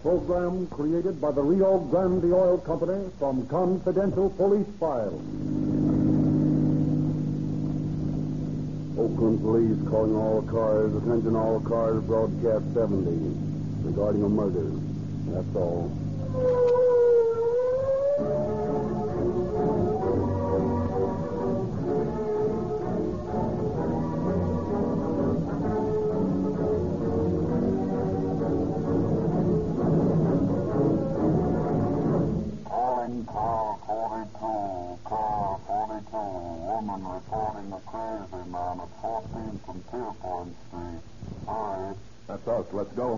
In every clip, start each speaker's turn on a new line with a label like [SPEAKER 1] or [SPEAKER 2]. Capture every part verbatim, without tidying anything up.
[SPEAKER 1] program created by the Rio Grande Oil Company from confidential police files. Oakland police calling all cars. Attention all cars, broadcast seventy. Regarding a murder. That's all.
[SPEAKER 2] Calling car forty-two, car forty-two, woman reporting a crazy man at fourteenth and Pierpoint Street. Hi.
[SPEAKER 3] That's us. Let's go.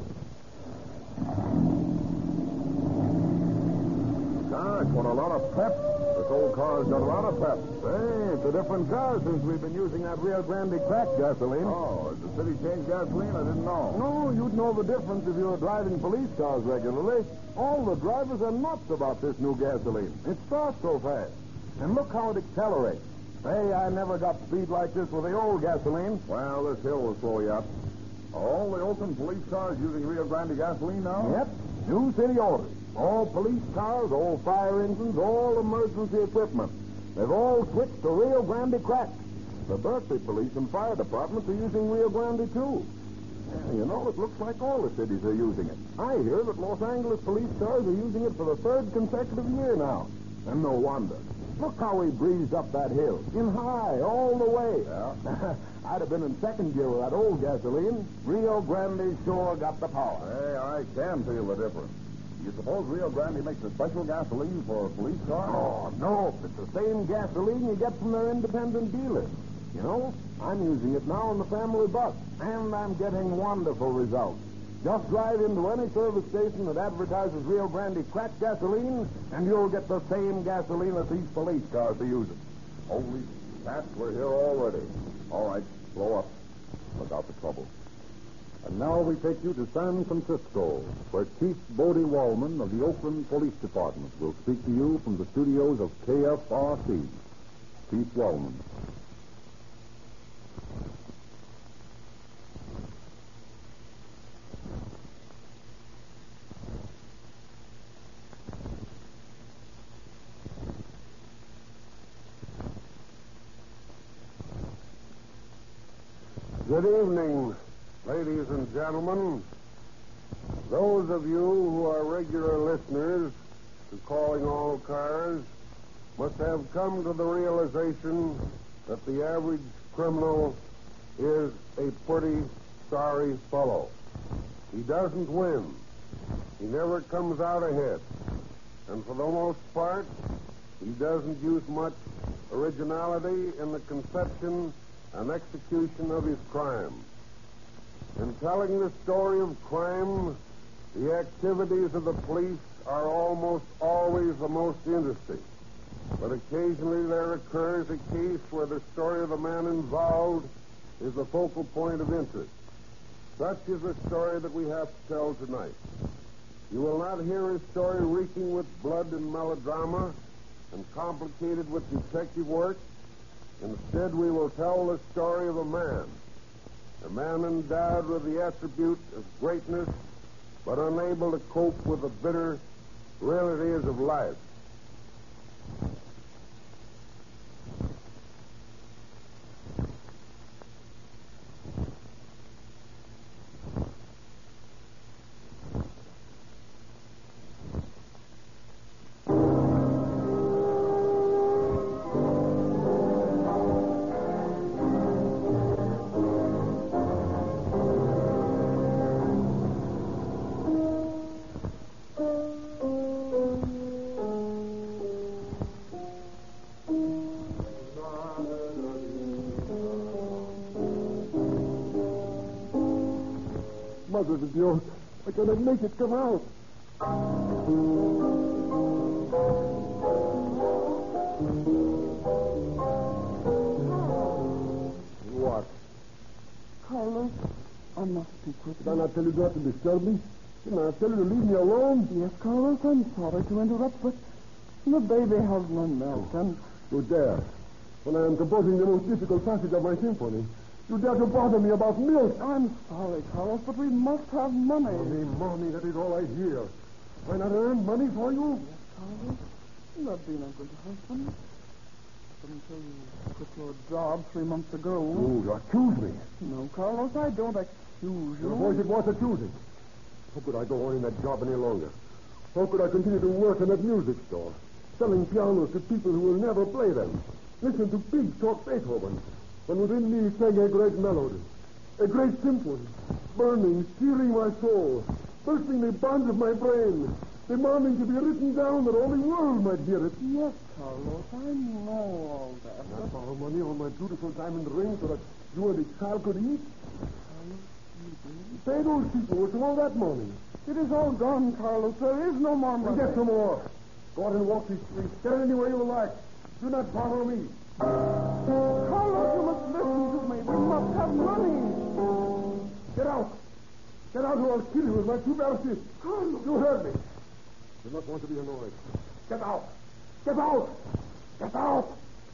[SPEAKER 3] Gosh, what a lot of pep. This old car's got a lot of pep. Hey, it's a different car since we've been using that Rio Grande crack gasoline. Oh, has the city changed gasoline? I didn't know. No, you'd know the difference if you were driving police cars regularly. All the drivers are nuts about this new gasoline. It starts so fast. And look how it accelerates. Hey, I never got speed like this with the old gasoline. Well, this hill will slow you up. All the Oakland police cars using Rio Grande gasoline now? Yep. New city orders. All police cars, all fire engines, all emergency equipment. They've all switched to Rio Grande crack. The Berkeley Police and Fire Departments are using Rio Grande, too. Yeah, you know, it looks like all the cities are using it. I hear that Los Angeles police cars are using it for the third consecutive year now. And no wonder. Look how he breezed up that hill. In high, all the way. Yeah. I'd have been in second gear with that old gasoline. Rio Grande sure got the power. Hey, I can feel the difference. You suppose Rio Grande makes a special gasoline for police cars? Oh, no. It's the same gasoline you get from their independent dealers. You know, I'm using it now in the family bus, and I'm getting wonderful results. Just drive into any service station that advertises Rio Grande crack gasoline, and you'll get the same gasoline that these police cars are using. Holy cats, we're here already. All right, blow up. Look out for trouble.
[SPEAKER 1] And now we take you to San Francisco, where Chief Bodie Wallman of the Oakland Police Department will speak to you from the studios of K F R C. Chief Wallman.
[SPEAKER 4] Good evening, ladies and gentlemen. Those of you who are regular listeners to Calling All Cars must have come to the realization that the average criminal is a pretty sorry fellow. He doesn't win. He never comes out ahead. And for the most part, he doesn't use much originality in the conception and execution of his crime. In telling the story of crime, the activities of the police are almost always the most interesting. But occasionally there occurs a case where the story of the man involved is the focal point of interest. Such is the story that we have to tell tonight. You will not hear a story reeking with blood and melodrama and complicated with detective work. Instead, we will tell the story of a man, a man endowed with the attribute of greatness, but unable to cope with the bitter realities of life.
[SPEAKER 1] Mother of Dios, I cannot make it come out. What?
[SPEAKER 5] Carlos, I must speak with
[SPEAKER 1] Did I
[SPEAKER 5] you.
[SPEAKER 1] not tell you not to disturb me? Didn't I tell you to leave me alone?
[SPEAKER 5] Yes, Carlos, I'm sorry to interrupt, but the baby has run milk, and
[SPEAKER 1] You dare. When I am composing the most difficult passage of my symphony.
[SPEAKER 3] You dare to bother me about milk?
[SPEAKER 5] I'm sorry, Carlos, but we must have money.
[SPEAKER 3] Money, money, that is all I hear. Why not earn money for you?
[SPEAKER 5] Yes, Carlos. You have been a good husband. Until you quit your job three months ago.
[SPEAKER 3] Oh, you accuse me.
[SPEAKER 5] No, Carlos, I don't accuse you.
[SPEAKER 3] Your voice, it was accusing. How could I go on in that job any longer? How could I continue to work in that music store, selling pianos to people who will never play them? Listen to pigs talk Beethoven, when within me sang a great melody, a great symphony, burning, searing my soul, bursting the bonds of my brain, demanding to be written down that all the world might hear it.
[SPEAKER 5] Yes, Carlos, I know all that.
[SPEAKER 3] Not borrow money on my beautiful diamond ring so that you and the child could eat?
[SPEAKER 5] Carlos, you did?
[SPEAKER 3] Pay those people with all that money.
[SPEAKER 5] It is all gone, Carlos. There is no more money.
[SPEAKER 3] And get some more. Go out and walk these streets. Get it any way you like. Do not bother me.
[SPEAKER 5] Carlos, you must listen to me. We must have money.
[SPEAKER 3] Get out. Get out or I'll kill you with my two bare fists.
[SPEAKER 5] Carlos.
[SPEAKER 3] You heard me. You not want to be annoyed. Get out. Get out. Get out.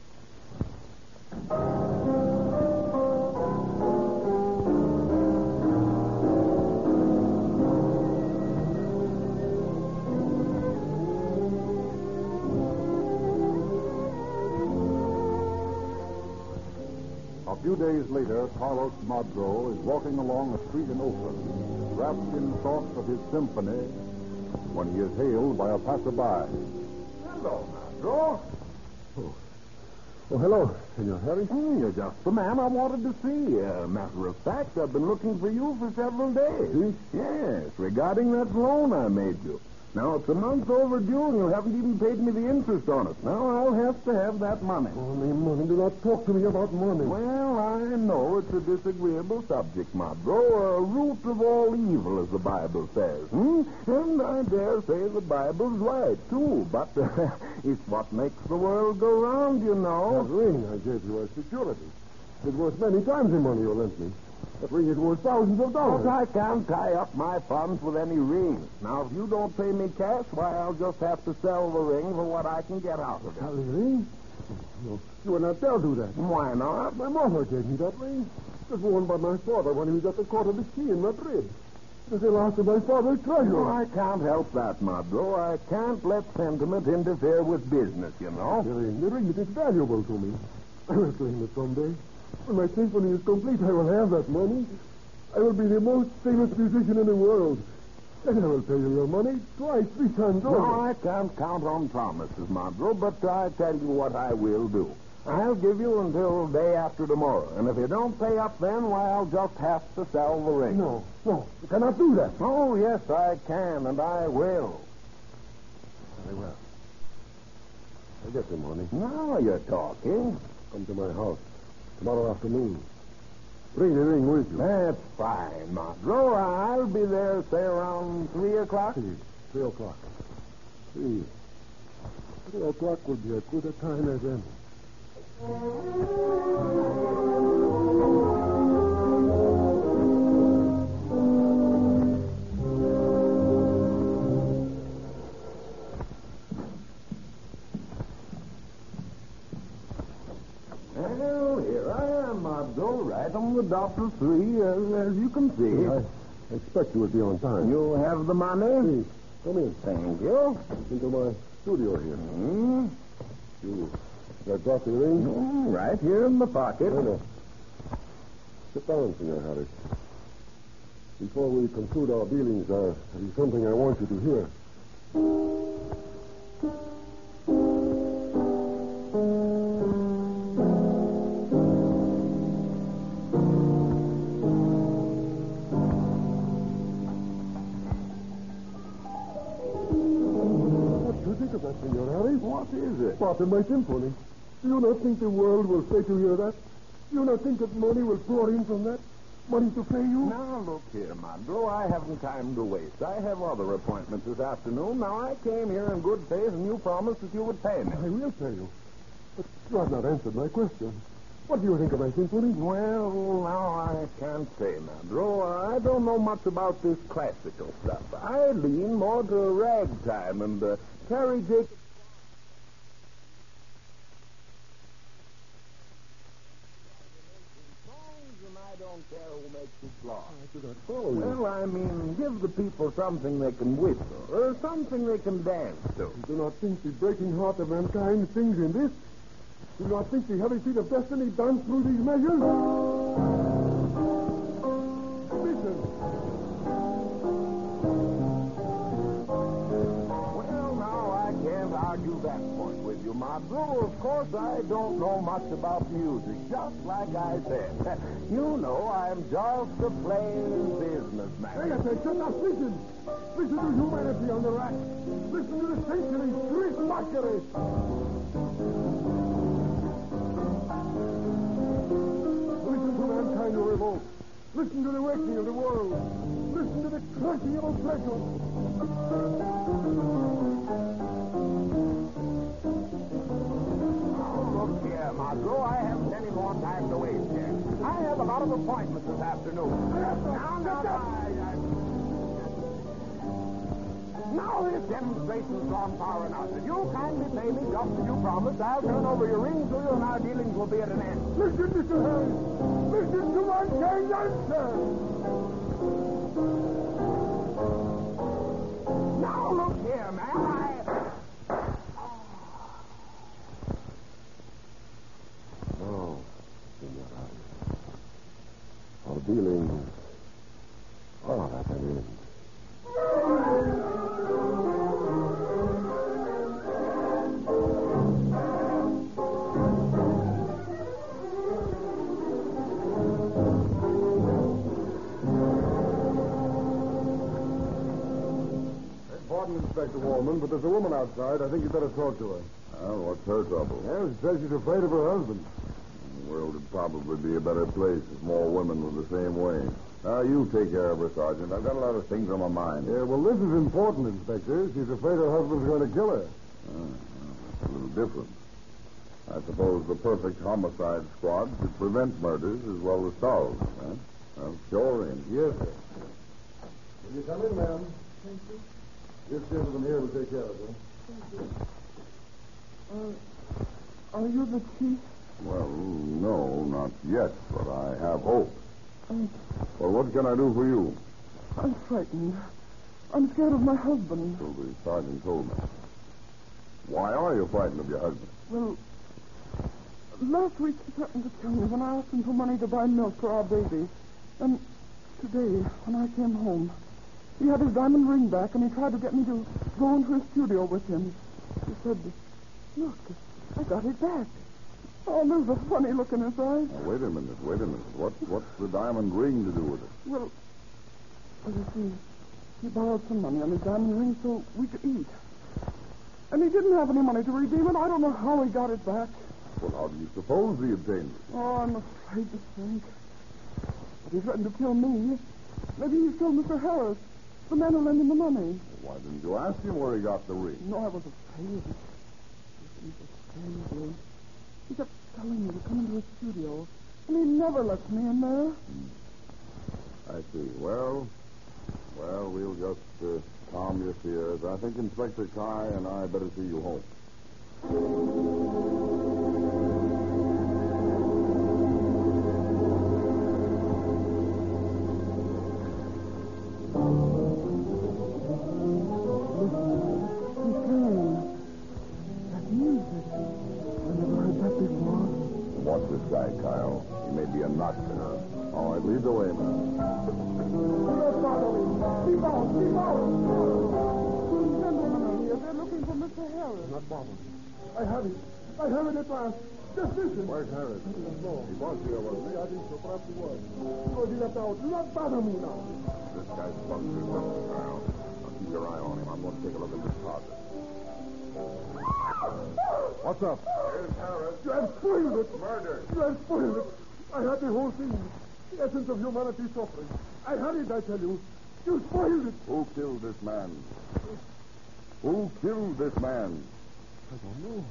[SPEAKER 1] A few days later, Carlos Madro is walking along a street in Oakland, wrapped in thoughts of his symphony, when he is hailed by a passerby.
[SPEAKER 3] Hello, Madro. Oh. Oh, hello, Senor Harry.
[SPEAKER 6] Mm, you're just the man I wanted to see. Uh, matter of fact, I've been looking for you for several days.
[SPEAKER 3] See?
[SPEAKER 6] Yes, regarding that loan I made you. Now, it's a month overdue, and you haven't even paid me the interest on it. Now, I'll have to have that money.
[SPEAKER 3] Only money. Do not talk to me about money.
[SPEAKER 6] Well, I know it's a disagreeable subject, Madro. A root of all evil, as the Bible says. Hmm? And I dare say the Bible's right, too. But uh, it's what makes the world go round, you
[SPEAKER 3] That
[SPEAKER 6] know.
[SPEAKER 3] ring I gave you as security. It was many times the money you lent me. That ring is worth thousands of dollars.
[SPEAKER 6] But I can't tie up my funds with any ring. Now, if you don't pay me cash, why, I'll just have to sell the ring for what I can get out of it.
[SPEAKER 3] Sell the ring? No, you would not dare do that.
[SPEAKER 6] Why not?
[SPEAKER 3] My mother gave me that ring. It was worn by my father when he was at the court of the key in Madrid. It was the last of my father's treasure.
[SPEAKER 6] No, I can't help that, Madro. I can't let sentiment interfere with business, you know.
[SPEAKER 3] The ring, the ring, it is valuable to me. I will claim it someday. When my symphony is complete, I will have that money. I will be the most famous musician in the world. And I will pay you your money twice, three times over.
[SPEAKER 6] No, I can't count on promises, Madro, but I tell you what I will do. I'll give you until day after tomorrow. And if you don't pay up then, why, I'll just have to sell the ring.
[SPEAKER 3] No, no, you cannot do that.
[SPEAKER 6] Oh, yes, I can, and I will.
[SPEAKER 3] Very well. I get the money.
[SPEAKER 6] Now you're talking.
[SPEAKER 3] Come to my house tomorrow afternoon. Bring the ring with you.
[SPEAKER 6] That's fine, Madro. I'll be there, say, around three o'clock.
[SPEAKER 3] Three, three o'clock. Three. Three o'clock will be as good a time as any.
[SPEAKER 6] Well, here I am, Madro, right on the dot of three, uh, as you can see.
[SPEAKER 3] I expect you will be on time.
[SPEAKER 6] You have the money?
[SPEAKER 3] Please, come in.
[SPEAKER 6] Thank you.
[SPEAKER 3] Into my studio here.
[SPEAKER 6] Hmm?
[SPEAKER 3] You have got the ring?
[SPEAKER 6] Mm, right here in the pocket.
[SPEAKER 3] No, no. Sit down, Senor Harris. Before we conclude our dealings, uh, there is something I want you to hear. What do you think of that, Senor Harris?
[SPEAKER 6] What is it?
[SPEAKER 3] Part of my symphony. Do you not think the world will pay to hear that? Do you not think that money will pour in from that? Money to pay you?
[SPEAKER 6] Now, look here, Madro. I haven't time to waste. I have other appointments this afternoon. Now, I came here in good faith, and you promised that you would pay me.
[SPEAKER 3] I will pay you. But you have not answered my question. What do you think of my symphony?
[SPEAKER 6] Well, now I can't say, Madro. I don't know much about this classical stuff. I lean more to ragtime and uh, Terry Jacobs. Songs and domestic law.
[SPEAKER 5] I do not follow you.
[SPEAKER 6] Well, I mean, give the people something they can whistle, or something they can dance to.
[SPEAKER 3] You do not think the breaking heart of mankind sings in this? Do not think the heavy feet of destiny dance through these measures? Listen.
[SPEAKER 6] Well, now, I can't argue that point with you, Madro. Of course, I don't know much about music, just like I said. You know, I'm just a plain businessman.
[SPEAKER 3] Pay attention. Now listen. Listen to humanity on the rack. Listen to the century's street mockery. Listen to mankind in revolt. Listen to the awakening of the world. Listen to the crushing of oppression.
[SPEAKER 6] Look here, Madro, I haven't any more time to waste here. I have a lot of appointments this afternoon. Now, now, now, I, I... Now this demonstration's gone far enough. If you'll kindly pay me just as you promised, I'll turn over your ring to you and our dealings will be at an end.
[SPEAKER 3] Listen, Mister Harris. Listen to mankind's answer.
[SPEAKER 6] Now, look here, man, I...
[SPEAKER 3] No, Senor Harris. Our dealings are at an end.
[SPEAKER 1] Pardon, Inspector Wallman, but there's a woman outside. I think you'd better talk to her.
[SPEAKER 4] Well, what's her trouble?
[SPEAKER 1] Well, she says she's afraid of her husband.
[SPEAKER 4] The world would probably be a better place if more women were the same way. Now, you take care of her, Sergeant. I've got a lot of things on my mind.
[SPEAKER 1] Yeah, well, this is important, Inspector. She's afraid her husband's going to kill her.
[SPEAKER 4] Ah, well, that's a little different. I suppose the perfect homicide squad should prevent murders as well as solve them, huh? Well, sure in.
[SPEAKER 1] Yes, sir. Will you come in, ma'am?
[SPEAKER 5] Thank you.
[SPEAKER 1] This gentleman here will take care of her.
[SPEAKER 5] Thank you. Uh, are you the chief?
[SPEAKER 4] Well, no, not yet, but I have hope.
[SPEAKER 5] Um,
[SPEAKER 4] Well, what can I do for you?
[SPEAKER 5] I'm frightened. I'm scared of my husband.
[SPEAKER 4] So the sergeant told me. Why are you frightened of your husband?
[SPEAKER 5] Well, last week he threatened to kill me when I asked him for money to buy milk for our baby. And today, when I came home, he had his diamond ring back and he tried to get me to go into his studio with him. He said, look, I got it back. Oh, there's a funny look in his eyes.
[SPEAKER 4] Now, wait a minute, wait a minute. What, what's the diamond ring to do with it?
[SPEAKER 5] Well, well, you see, he borrowed some money on his diamond ring so we could eat. And he didn't have any money to redeem it. I don't know how he got it back.
[SPEAKER 4] Well, how do you suppose he obtained it?
[SPEAKER 5] Oh, I'm afraid to think. But he threatened to kill me. Maybe he killed Mister Harris, the man who lent him the money.
[SPEAKER 4] Well, why didn't you ask him where he got the ring?
[SPEAKER 5] No, I was afraid. He was crazy. He kept telling me to come into his studio, and he never lets me in there.
[SPEAKER 4] I see. Well, well, we'll just uh, calm your fears. I think Inspector Kai and I better see you home. Watch this guy, Kyle. He may be a nut. All right, lead the way, man.
[SPEAKER 3] Keep out, keep out.
[SPEAKER 5] Two gentlemen are here. They're looking for Mister Harris.
[SPEAKER 3] Not bother. I have it. I have it at last. Just listen.
[SPEAKER 1] Where's Harris?
[SPEAKER 3] I don't know.
[SPEAKER 1] He was here, wasn't he?
[SPEAKER 3] I think so. Perhaps he was. Go do that out. Do not bother me now.
[SPEAKER 4] This guy's bugged or something, Kyle. Now keep your eye on him. I'm going to take a look at this closet.
[SPEAKER 1] What's up?
[SPEAKER 4] Here's Harris.
[SPEAKER 3] You have spoiled it.
[SPEAKER 4] Murder.
[SPEAKER 3] You have spoiled it. I had the whole thing. The essence of humanity suffering. I had it, I tell you. You spoiled it.
[SPEAKER 4] Who killed this man? Who killed this man?
[SPEAKER 3] I don't know.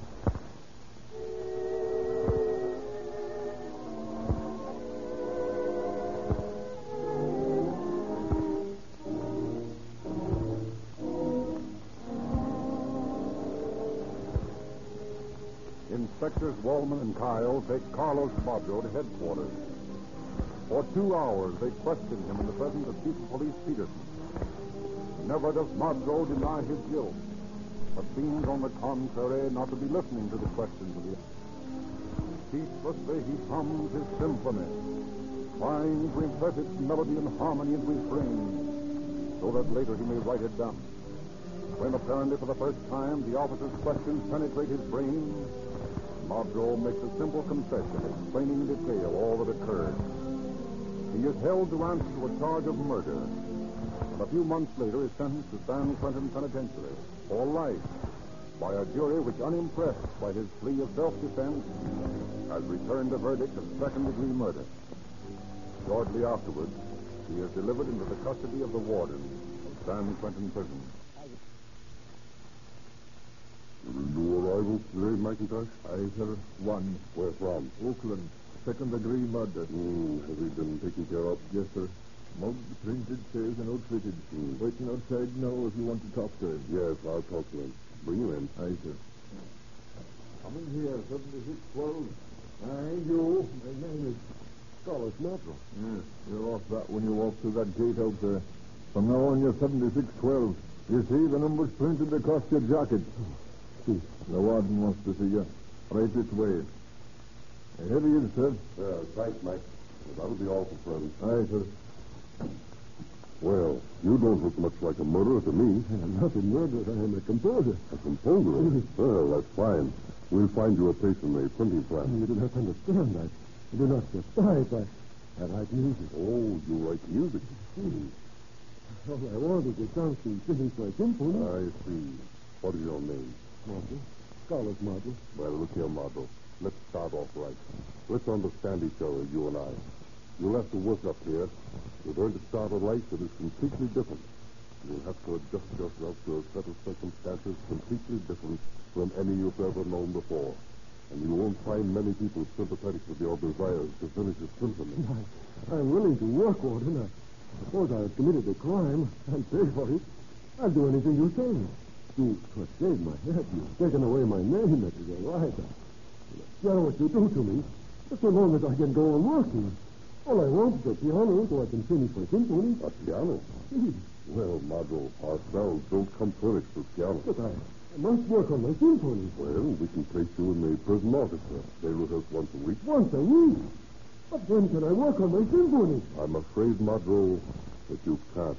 [SPEAKER 1] Inspectors Wallman and Kyle take Carlos Baggio to headquarters. For two hours, they questioned him in the presence of Chief of Police Peterson. Never does Modrow deny his guilt, but seems, on the contrary, not to be listening to the questions of the Ceaselessly, he hums his symphony, trying to impress its melody and harmony into his brain, so that later he may write it down. When, apparently for the first time, the officer's questions penetrate his brain, Modrow makes a simple confession, explaining in detail all that occurred. He is held to answer to a charge of murder, and a few months later is sentenced to San Quentin Penitentiary for life by a jury which, unimpressed by his plea of self-defense, has returned a verdict of second-degree murder. Shortly afterwards, he is delivered into the custody of the warden of San Quentin Prison.
[SPEAKER 4] New arrivals today, McIntosh?
[SPEAKER 3] Aye, sir. One.
[SPEAKER 4] Where from?
[SPEAKER 3] Oakland. Second-degree murder.
[SPEAKER 4] Mm, has he been taken care of?
[SPEAKER 3] Yes, sir. Mugged, printed, says, and outfitted.
[SPEAKER 4] Mm.
[SPEAKER 3] Waiting outside now if you want to talk to him.
[SPEAKER 4] Yes, I'll talk to him. Bring him in.
[SPEAKER 3] Aye, sir.
[SPEAKER 6] Come in here, seventy-six twelve. Aye, you. My name is
[SPEAKER 3] Scarlet Modrow.
[SPEAKER 6] Yes, you're off that when you walk through that gate out there. From now on, you're seventy-six twelve. You see, the number's printed across your jacket.
[SPEAKER 3] See.
[SPEAKER 6] The warden wants to see you. Right this way. Here he is, sir.
[SPEAKER 4] Yeah, thanks, Mac. That'll be all for present.
[SPEAKER 6] Aye, sir.
[SPEAKER 4] Well, you don't look much like a murderer to me.
[SPEAKER 3] I'm not a murderer. I am a composer.
[SPEAKER 4] A composer? Well, that's fine. We'll find you a place in the printing plant.
[SPEAKER 3] You do not understand. I, I do not just type. I, I write music.
[SPEAKER 4] Oh, you write music? Hmm.
[SPEAKER 3] All I want is a chance to finish my symphony.
[SPEAKER 4] I see. What is your name?
[SPEAKER 3] Modrow. Scarlet Modrow.
[SPEAKER 4] Well, look here, Modrow. Let's start off right. Let's understand each other, you and I. You'll have to work up here. You're going to start a life that is completely different. You'll have to adjust yourself to a set of circumstances completely different from any you've ever known before. And you won't find many people sympathetic with your desires to finish a symphony.
[SPEAKER 3] I, I'm willing to work, Warden. I suppose I have committed a crime. I'll pay for it. I'll do anything you say. You have saved my head. You've taken away my name. That is all right. I don't care what you do to me. Just so long as I can go on working. All I want is a piano so I can finish my symphony.
[SPEAKER 4] A piano? Well, Modrow, our bells don't come furnished with piano.
[SPEAKER 3] But I, I must work on my symphony.
[SPEAKER 4] Well, we can place you in the prison orchestra. They rehearse once a week.
[SPEAKER 3] Once a week? But when can I work on my symphony?
[SPEAKER 4] I'm afraid, Modrow, that you can't.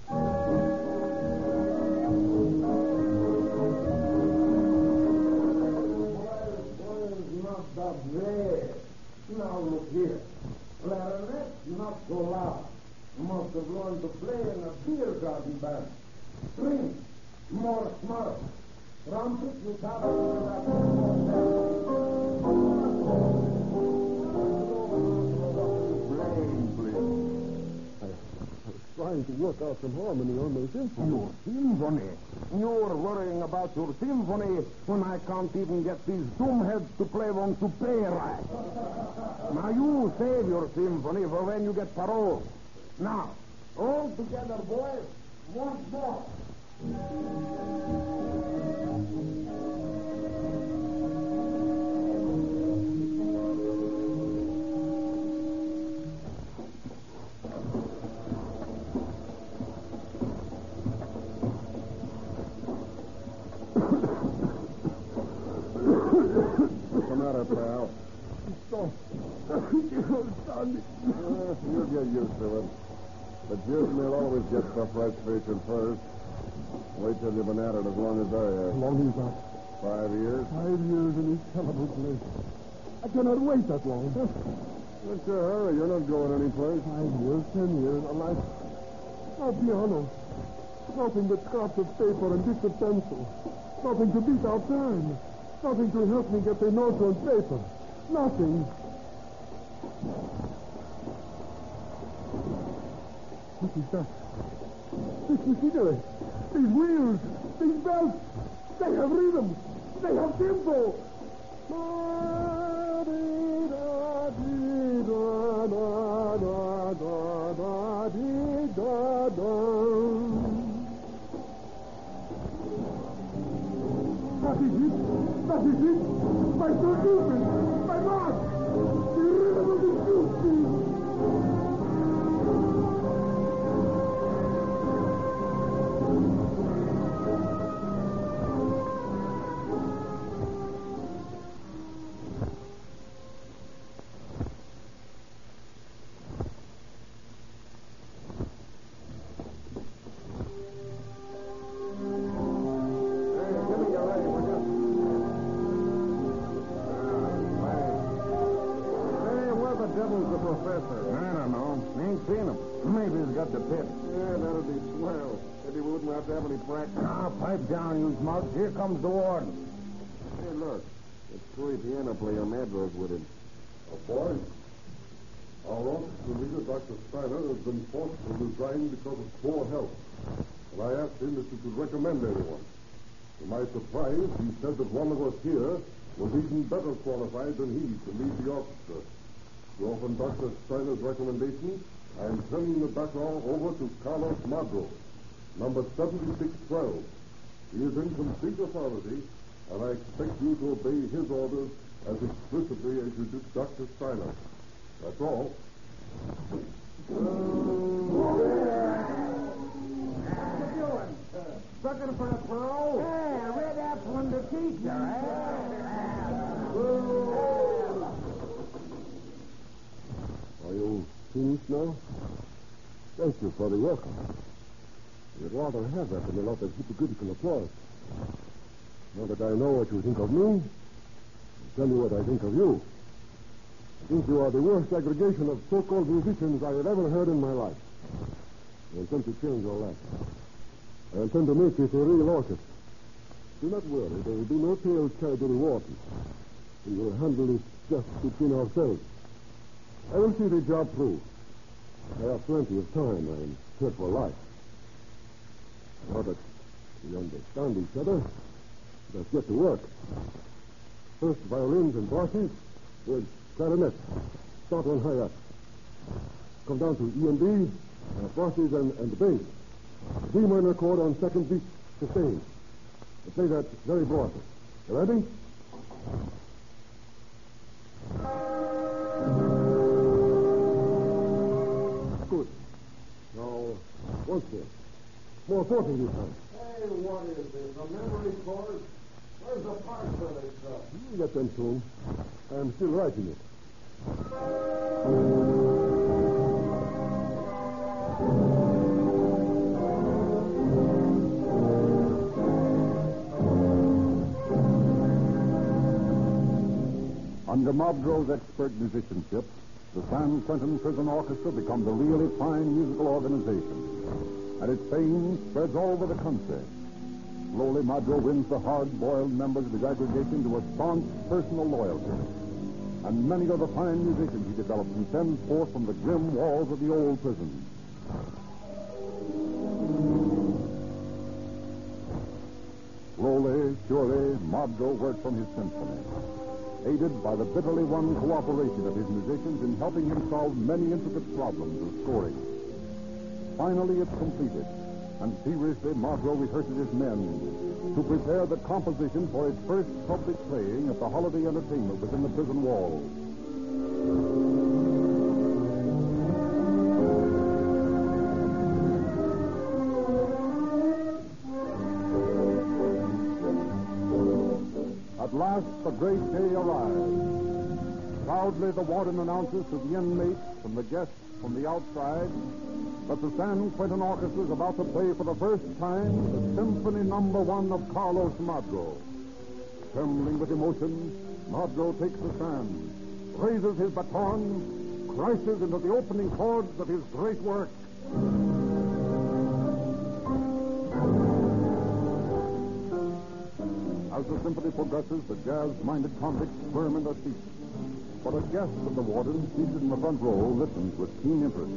[SPEAKER 7] Not that bad. Now look here. Clarinet, not so loud. Must have learned to play in a beer garden band. String, more smart. Trumpet, you have
[SPEAKER 3] Playing, please. I, I was trying to work out some harmony on my symphony.
[SPEAKER 7] Your symphony? You're worrying about your symphony when I can't even get these doomheads to play one to play right. Now you save your symphony for when you get parole. Now, all together, boys, once more.
[SPEAKER 4] What's the matter, pal?
[SPEAKER 3] Stop. Sonny.
[SPEAKER 4] Uh, you'll get used to it. The Jews will always get the frustration first. Wait till you've been at it as long as I have.
[SPEAKER 3] How long is that?
[SPEAKER 4] Five years.
[SPEAKER 3] Five years in this terrible place. I cannot wait that long.
[SPEAKER 4] What's your hurry? You're not going anyplace.
[SPEAKER 3] Five years, ten years, a life. No piano. Nothing but scraps of paper and bits of pencil. Nothing to beat out time. Nothing to help me get the notes on paper. Nothing. What is that? This machinery. These wheels. These belts. They have rhythm. They have tempo. That is it. That is it. My Suzuki. My march. The rhythm of the Suzuki. professor?
[SPEAKER 7] I don't know. Ain't seen him. Maybe he's got the pip.
[SPEAKER 3] Yeah, that'd be swell. Maybe we wouldn't have to have any practice.
[SPEAKER 7] Ah, pipe down, you schmuck. Here comes the warden.
[SPEAKER 3] Hey, look. It's Troy Piano player Madrose with him.
[SPEAKER 1] A boy. Our officer leader, Doctor Steiner, has been forced to resign because of poor health. And I asked him if he could recommend anyone. To my surprise, he said that one of us here was even better qualified than he to lead the orchestra. So upon Doctor Steiner's recommendation, I am turning the baton over to Carlos Madro, number seventy-six twelve. He is in complete authority, and I expect you to obey his orders as explicitly as you did Doctor Steiner. That's all.
[SPEAKER 7] Looking for a pro? Yeah, red apple and the teacher,
[SPEAKER 1] Are you finished now? Thank you for the welcome. You'd rather have that than a lot of hypocritical applause. Now that I know what you think of me, I'll tell you what I think of you. I think you are the worst aggregation of so-called musicians I have ever heard in my life. I intend to change all that. I intend to make it a real orchestra. Do not worry, there will be no tales carried to the warden. We will handle it just between ourselves. I will see the job through. I have plenty of time. I am here for life. Now that we understand each other, let's get to work. First violins and brasses, with clarinet. Start on hi-hat. Come down to E and B, uh, brasses and, and the bass. D minor chord on second beat, sustain. I play that very broadly. You ready? Good. Now, once more. More forty this time.
[SPEAKER 3] Hey, what is this? A memory chord? Where's the part for this stuff?
[SPEAKER 1] You get them soon. I'm still writing it.
[SPEAKER 2] Under Mobdro's expert musicianship, the San Quentin Prison Orchestra becomes a really fine musical organization, and its fame spreads all over the country. Slowly, Mobdro wins the hard-boiled members of his aggregation to a staunch personal loyalty, and many are the fine musicians he develops and sends forth from the grim walls of the old prison. Slowly, surely, Mobdro works on his symphony, aided by the bitterly won cooperation of his musicians in helping him solve many intricate problems of scoring. Finally, it's completed, and feverishly Mobdro rehearses his men to prepare the composition for its first public playing at the holiday entertainment within the prison walls. At last, the great day arrives. Proudly, the warden announces to the inmates and the guests from the outside that the San Quentin Orchestra is about to play for the first time the Symphony Number One of Carlos Mobdro. Trembling with emotion, Mobdro takes the stand, raises his baton, crashes into the opening chords of his great work. As the symphony progresses, the jazz-minded convicts squirm in their seats. But a guest of the warden, seated in the front row, listens with keen interest.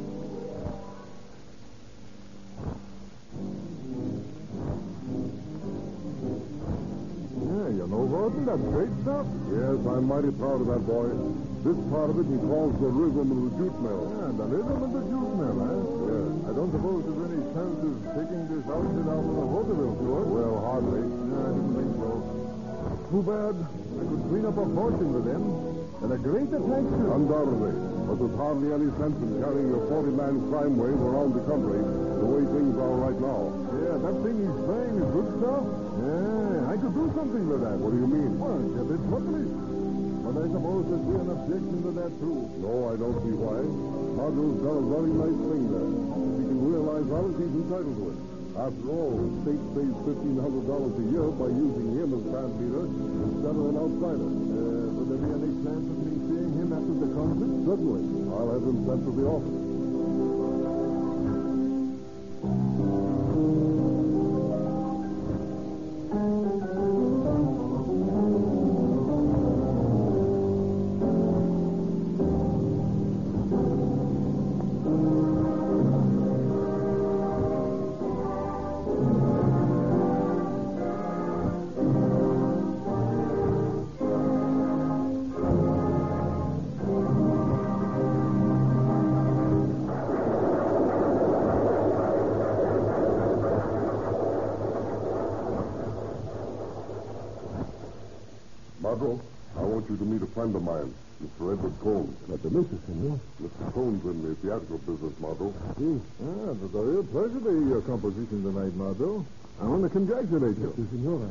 [SPEAKER 1] Yeah, you know, Gordon, that's great stuff. Yes, I'm mighty proud of that boy. This part of it he calls the rhythm of the jute mill.
[SPEAKER 3] Yeah, the rhythm of the jute mill, eh?
[SPEAKER 1] Yes.
[SPEAKER 3] I don't suppose there's any chance of taking this outfit out of the vaudeville tour.
[SPEAKER 1] Well, hardly.
[SPEAKER 3] Yeah, I didn't think so. Too bad. I could clean up a fortune with them. And a great attraction.
[SPEAKER 1] Undoubtedly. But there's hardly any sense in carrying a forty-man crime wave around the country the way things are right now.
[SPEAKER 3] Yeah, that thing he's playing is good stuff. Yeah, I could do something with that.
[SPEAKER 1] What do you mean?
[SPEAKER 3] Well, it's a bit luckily. But I suppose there'd be an objection to that, too.
[SPEAKER 1] No, I don't see why. Madro's done a very nice thing there. If he can realize that, he's entitled to it. After all, the state pays fifteen hundred dollars a year by using him as band leader instead of an outsider.
[SPEAKER 3] Uh, would there be any chance of me seeing him
[SPEAKER 2] after the conference? Certainly. I'll have them sent to the office.
[SPEAKER 3] Madro, I want you to meet a friend of mine, Mister Edward Combs.
[SPEAKER 2] Not the missus, senor.
[SPEAKER 3] Mister Combs in the theatrical business, Madro.
[SPEAKER 2] Si. Ah, it was a real pleasure to hear your composition tonight, Mardo. I want to congratulate you.
[SPEAKER 4] Yes, senora.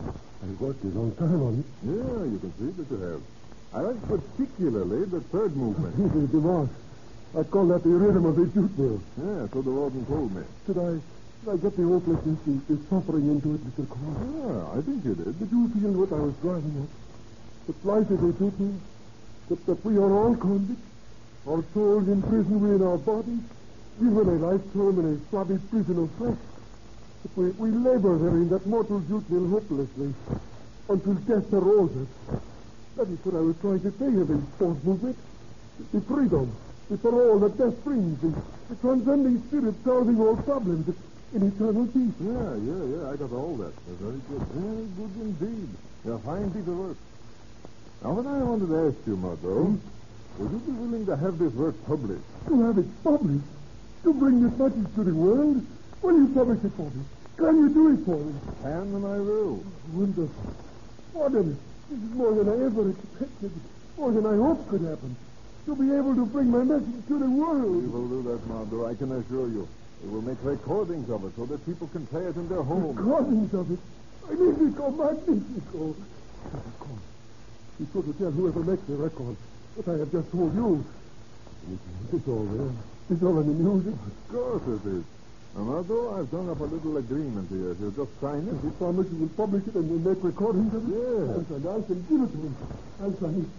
[SPEAKER 4] I worked a long time on it.
[SPEAKER 2] Yeah, you can see that you have. I like particularly the third movement.
[SPEAKER 4] the march. I call that the rhythm of the jute mill.
[SPEAKER 2] Yeah, so the warden told me.
[SPEAKER 4] Should I, should I get the hopelessness, the, the suffering into it, Mister Combs?
[SPEAKER 2] Yeah, I think you did.
[SPEAKER 4] Did you feel what I was driving at? The plight of the jute mill? That, that we are all convicts? Our souls in prison within our bodies? Given a life term in a slobby prison of flesh? That we, we labor there in that mortal jute mill hopelessly until death arose us. That is what I was trying to say of the fourth movement. The freedom, the parole that death brings, the, the transcending spirit solving all problems in eternal peace.
[SPEAKER 2] Yeah, yeah, yeah, I got all that. That's very good. Very good indeed. You're a fine piece of work. Now, what I wanted to ask you, Mardo, hmm? would you be willing to have this work published?
[SPEAKER 4] To have it published? To bring this message to the world? Will you publish it for me? Can you do it for me?
[SPEAKER 2] Can and I will.
[SPEAKER 4] Wonderful. Wonderful. This is more than I ever expected. More than I hoped could happen. To be able to bring my message to the world.
[SPEAKER 2] We will do that, Mardo, I can assure you. We will make recordings of it so that people can play it in their homes.
[SPEAKER 4] Recordings of it? Magnifico, magnifico. Be sure to tell whoever makes the record what I have just told you. It's all there. It's all in the music.
[SPEAKER 2] Of course it is. And although I've done up a little agreement here, if you'll just sign it.
[SPEAKER 4] He promises will publish it and we'll make recordings of it?
[SPEAKER 2] Yes.
[SPEAKER 4] And I can give it to him. I'll sign it.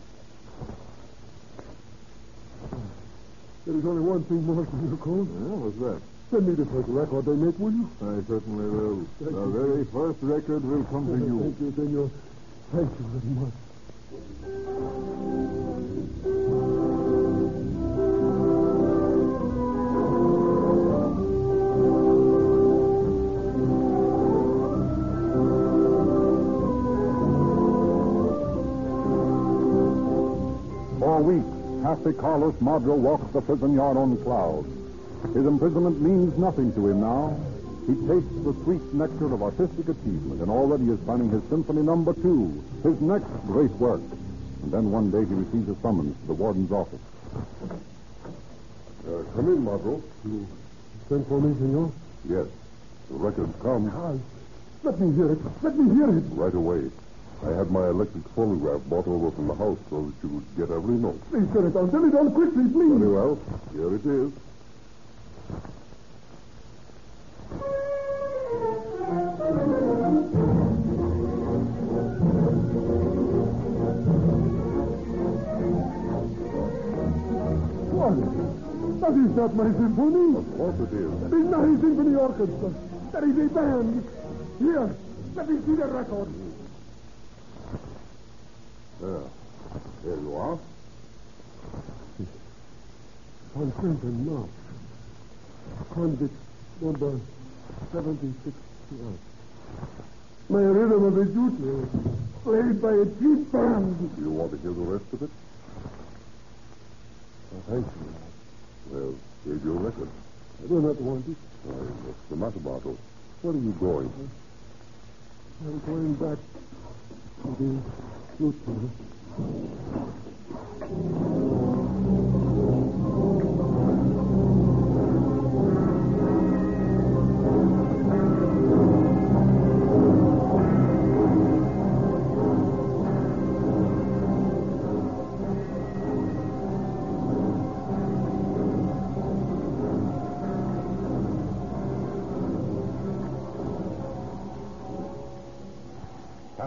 [SPEAKER 4] There is only one thing more, Senor Combs.
[SPEAKER 2] Yeah, what's that?
[SPEAKER 4] Send me the first record they make, will you?
[SPEAKER 2] I certainly will.
[SPEAKER 4] Thank
[SPEAKER 2] the
[SPEAKER 4] you.
[SPEAKER 2] very first record will come to you.
[SPEAKER 4] Thank you, Senor. Thank you very much.
[SPEAKER 1] For weeks, Happy Carlos Madro walks the prison yard on clouds. His imprisonment means nothing to him now. He tastes the sweet nectar of artistic achievement, and already is planning his symphony number two, his next great work. And then one day he receives a summons to the warden's office.
[SPEAKER 3] Uh, come in, Madro.
[SPEAKER 4] You sent for me, Senor?
[SPEAKER 3] Yes. The record's come.
[SPEAKER 4] Ah, let me hear it. Let me hear it.
[SPEAKER 3] Right away. I had my electric phonograph brought over from the house so that you would get every note.
[SPEAKER 4] Please turn it down. Turn it down quickly, please.
[SPEAKER 3] Very well. Here it is.
[SPEAKER 4] What? That is not my symphony.
[SPEAKER 3] Of course it is.
[SPEAKER 4] That is not a symphony orchestra. That is a band. Here, let me see the record.
[SPEAKER 3] There. There you are.
[SPEAKER 4] On Clinton, no. Convict number seventy-six. My rhythm of a jute mill, played by a cheap band.
[SPEAKER 3] Do you want to hear the rest of it?
[SPEAKER 4] Oh, thank you.
[SPEAKER 3] Well, here's your record.
[SPEAKER 4] I do not want it.
[SPEAKER 3] Why, what's the matter, Bartle? Where are you going?
[SPEAKER 4] I'm going back to the jute mill.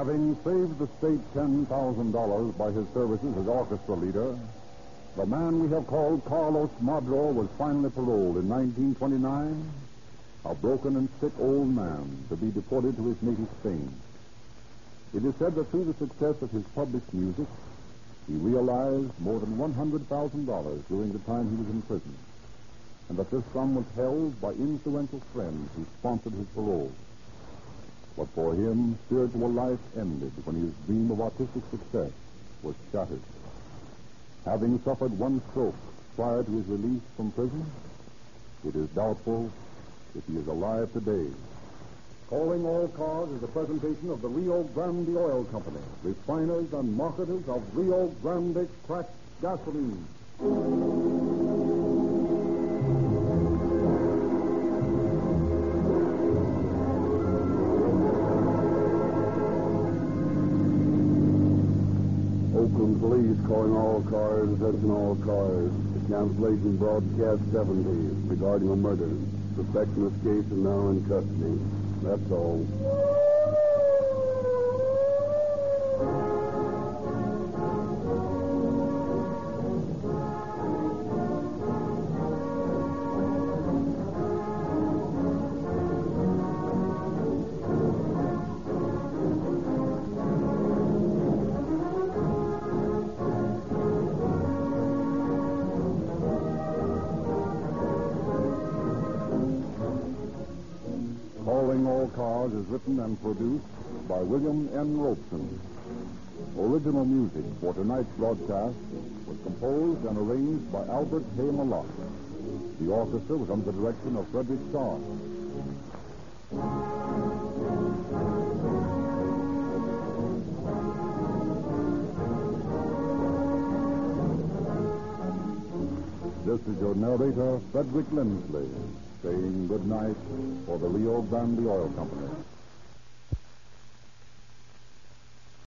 [SPEAKER 2] Having saved the state ten thousand dollars by his services as orchestra leader, the man we have called Carlos Madro was finally paroled in nineteen twenty-nine, a broken and sick old man to be deported to his native Spain. It is said that through the success of his published music, he realized more than one hundred thousand dollars during the time he was in prison, and that this sum was held by influential friends who sponsored his parole. But for him, spiritual life ended when his dream of artistic success was shattered. Having suffered one stroke prior to his release from prison, it is doubtful if he is alive today. Calling All Cars is a presentation of the Rio Grande Oil Company, refiners and marketers of Rio Grande cracked gasoline.
[SPEAKER 4] Oakland Police calling all cars, attention all cars. Cancellation broadcast seventy regarding a murder. Suspect in this case is now in custody. That's all.
[SPEAKER 2] Calling All Cars is written and produced by William N. Robeson. Original music for tonight's broadcast was composed and arranged by Albert K. Malott. The orchestra was under the direction of Frederick Starr. This is your narrator, Frederick Lindsley, saying good night for the Rio Grande Oil Company.